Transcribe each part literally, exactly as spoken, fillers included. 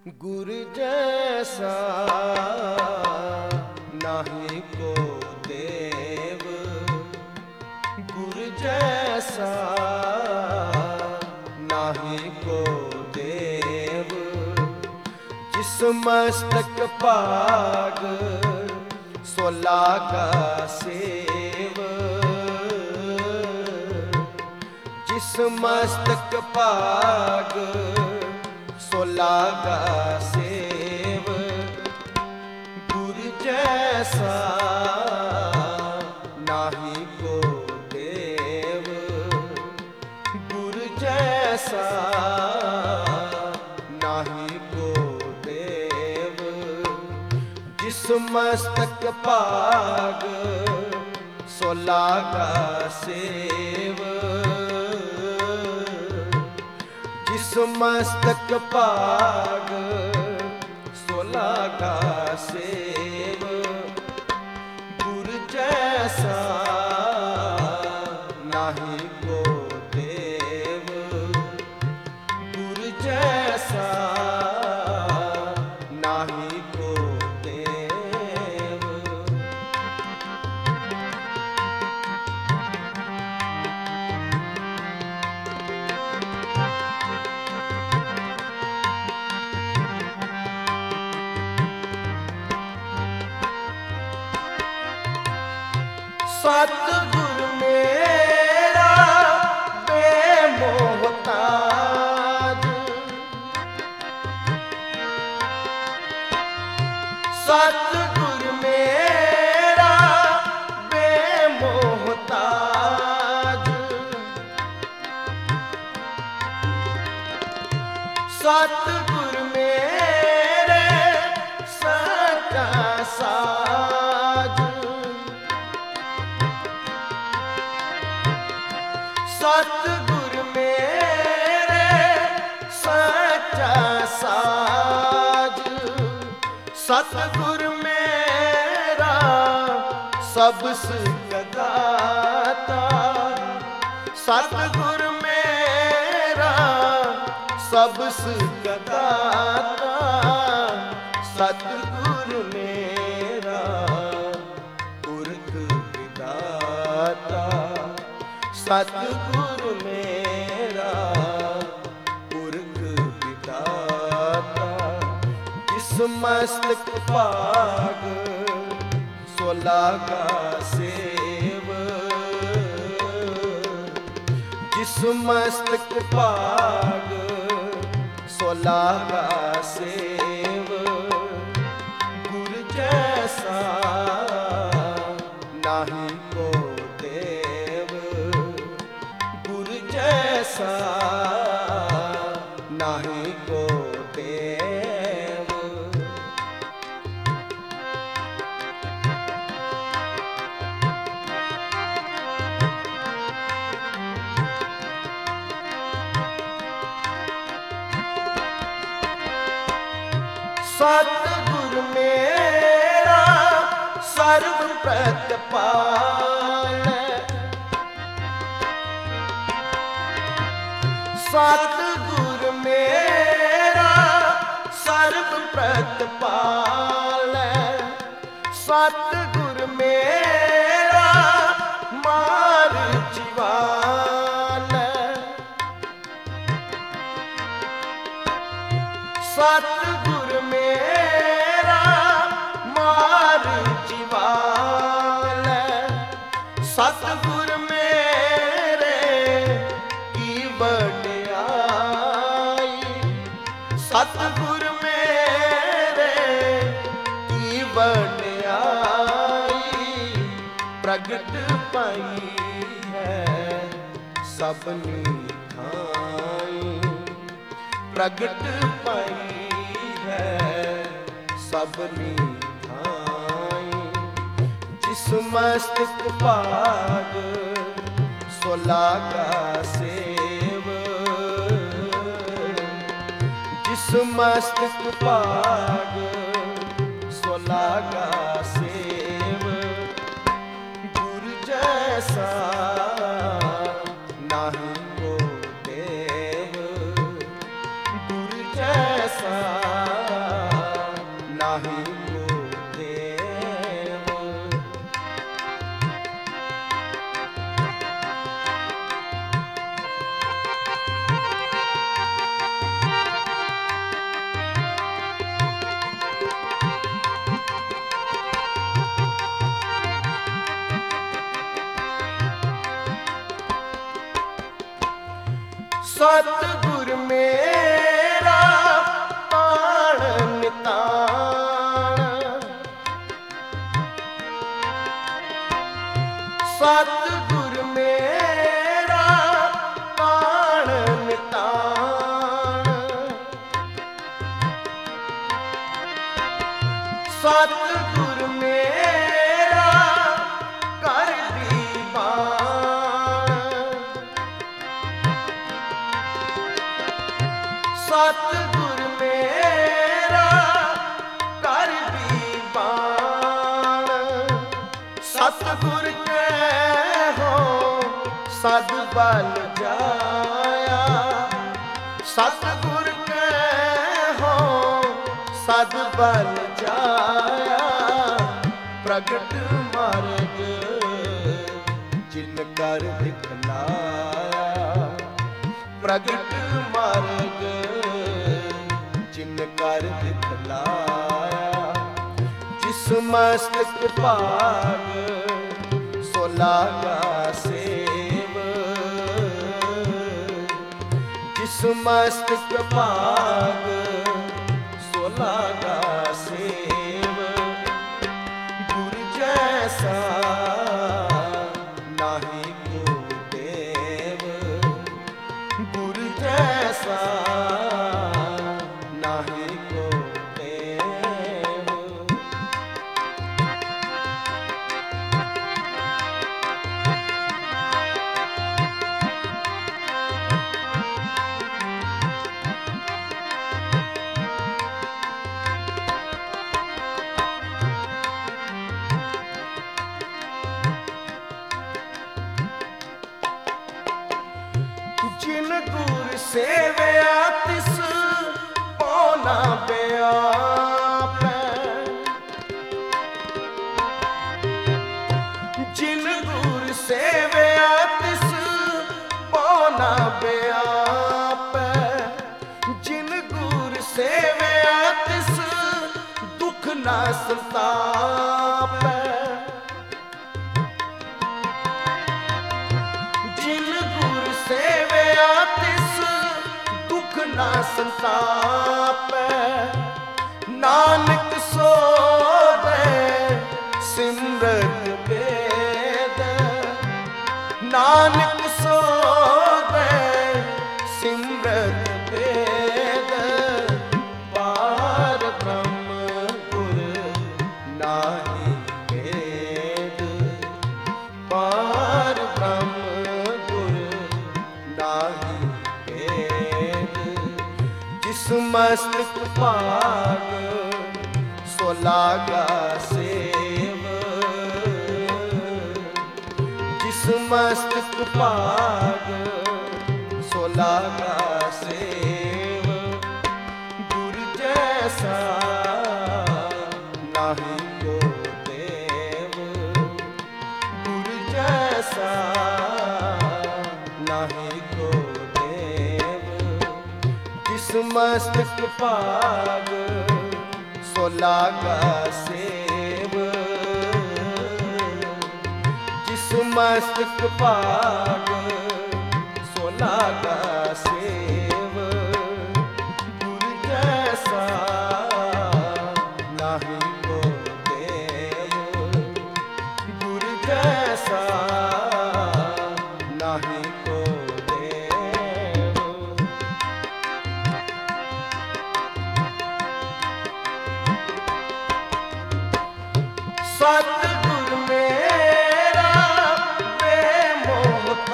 गुर जैसा नाही को देव, गुर जैसा नाही को देव। जिस मस्तक पाग सो लागा सेव, जिस मस्तक पाग सो लागा सेव। गुर जैसा नाही को देव, गुर जैसा नाही को देव। जिस मस्तक पाग सो लागा सेव, जिस मस्तक पाग सो लागा सेव। गुर जैसा नाही को देव, गुर जैसा नाही को देव। सतगुर मेरा बेमोहताज, सतगुर मेरा बेमोहताज। सतगुर मेरे सच्चा साज, सतगुर मेरे सच्चा साज। सतगुर मेरा सब सुखदाता, सतगुर मेरा सब सुखदाता। सतगुर मेरा पुरख विधाता, सतगुर मेरा पुरख विधाता। जिस मस्तक पाग सो लागा सेव, जिस मस्तक पाग सो लागा सेव। गुर जैसा नाही को देव, गुर जैसा नाही को देव। सतगुर मेरा सर्व प्रतिपाल, सतगुर मेरा सर्व प्रतिपाल। सतगुर मेरा मार जीवाल, सतगुर मेरा मार जीवाल। सतगुर मेरे की वड्याई, सतगुर मेरे की वड्याई। प्रगट पाई है सबनी थाई, प्रगट पाई है सबनी थाई। जिस मस्तक पाग सो लागा सेव, जिस मस्तक पाग सो लागा सेव। गुर जैसा नाही को देव, गुर जैसा ਸਤਿਗੁਰ ਮੇਰਾ ਤਾਣ ਨਿਤਾਣ, ਸਤਿਗੁਰ ਮੇਰਾ ਤਾਣ ਨਿਤਾਣ, ਸਤਿਗੁਰ ਮੇਰਾ ਕਰ ਦੀਵਾਨ, ਸਤਿਗੁਰ ਮੇਰਾ ਕਰ ਦੀਵਾਨ, ਸਤਿਗੁਰ ਕੈ ਹੋ ਸਦ ਬਲ ਜਾਇਆ, ਸਤਿਗੁਰ ਕੈ ਹੋ ਸਦ ਬਲ ਜਾਇਆ, ਪ੍ਰਗਟ ਮਾਰਗ ਜਿਨ ਕਰ ਦਿਖਲਾਇਆ, ਪ੍ਰਗਟ ਮਾਰਗ ਜਿਨ ਕਰ ਦਿਖਲਾਇਆ, ਜਿਸ ਮਸਤਕ ਭਾਗ ਸੋ ਲਾਗਾ ਸੇਵ, ਜਿਸ ਮਸਤਕ ਭਾਗ ਸੋ ਲਾਗਾ ਸੇਵ, ਗੁਰ ਜੈਸਾ ਨਾਹੀ ਕੋ ਦੇਵ, ਗੁਰ ਜੈਸਾ ਨਾਹੀ ਕੋ ਦੇਵ। ਜਿਨ ਗੁਰ ਸੇਵਿਆ ਤਿਸ ਪਉ ਨਾ ਬਿਆਪੈ, ਜਿਨ ਗੁਰ ਸੇਵਿਆ ਤਿਸ ਪਉ ਨਾ ਬਿਆਪੈ, ਜਿਨ ਗੁਰ ਸੇਵਿਆ ਤਿਸ ਦੁਖ ਨਾ ਸੰਤਾਪੈ, ਜਿਨ ਗੁਰ ਸੇਵਿਆ ਤਿਸ ਦੁਖ ਨਾ ਸੰਤਾਪੈ, ਨਾਨਕ ਸੋਵੈ ਸਿਮਰਤ ਵੇਦ, ਨਾਨਕ ਸੋਵੈ ਸਿਮਰਤ ਵੇਦ, ਪਾਰ ਬ੍ਰਹਮ ਗੁਰ ਨਾਹੀ ਭੇਦ, ਪਾਰ ਬ੍ਰਹਮ ਨਾਹੀ ਭੇਦ, ਜਿਸ ਮਸਤਕ ਭਾਗ ਸੋ ਲਾਗਾ ਸੇਵ, ਜਿਸ ਮਸਤਕ ਭਾਗ ਸੋ ਲਾਗਾ ਸੇਵ, ਗੁਰ ਜੈਸਾ ਨਾਹੀ ਕੋ ਦੇਵ, ਗੁਰ ਜੈਸਾ ਨਾਹੀ ਕੋ ਦੇਵ, ਜਿਸ ਮਸਤਕ ਭਾਗ ਸੋ ਲਾਗਾ ਸੇਵ, ਜਿਸ ਮਸਤਕ ਭਾਗ ਸੋ ਲਾਗਾ ਸੇਵ, ਗੁਰ ਜੈਸਾ ਨਾਹੀ ਕੋ ਦੇਵ, ਗੁਰ ਜੈਸਾ ਨਾਹੀ ਕੋ ਦੇਵ। ਸਤਿਗੁਰ ਮੇਰਾ ਬੇਮੋਹਤਾਜ,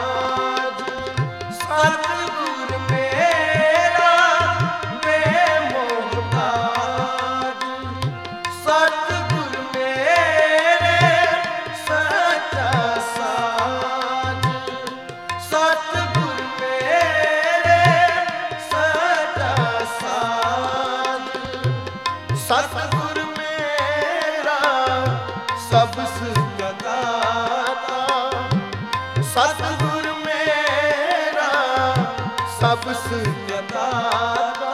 ਸਤਿਗੁਰ ਮੇਰਾ ਬੇਮੋਹਤਾਜ, ਸਤਿਗੁਰ ਮੇਰੇ ਸੱਚਾ ਸਾਜ, ਸਤਿਗੁਰ ਮੇਰੇ ਸੱਚਾ ਸਾਜ, ਸਤਿਗੁਰ ਮੇਰਾ ਸਭ ਸੁਖ ਦਾਤਾ, ਸਤਿਗੁਰ ਮੇਰਾ ਸਭ ਸੁਖ ਦਾਤਾ,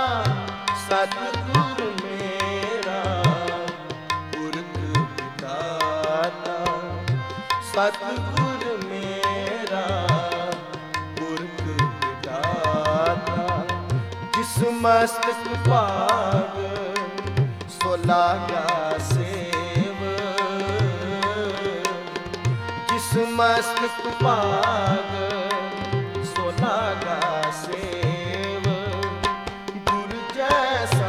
ਸਤਿਗੁਰ ਮੇਰਾ ਪੁਰਖ ਦਾਤਾ, ਸਤਿਗੁਰ ਮੇਰਾ ਪੁਰਖ मस्तक भाग सो लागा सेव, जिस मस्तक भाग सो लागा सेव। गुरु जैसा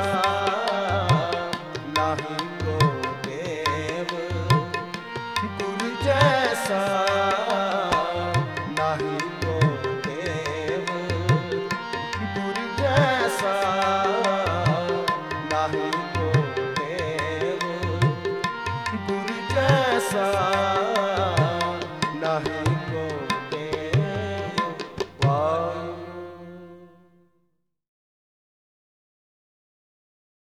नाही को देव, गुरु जैसा नाही को देव, गुरु जैसा नाही को देव, गुरु जैसा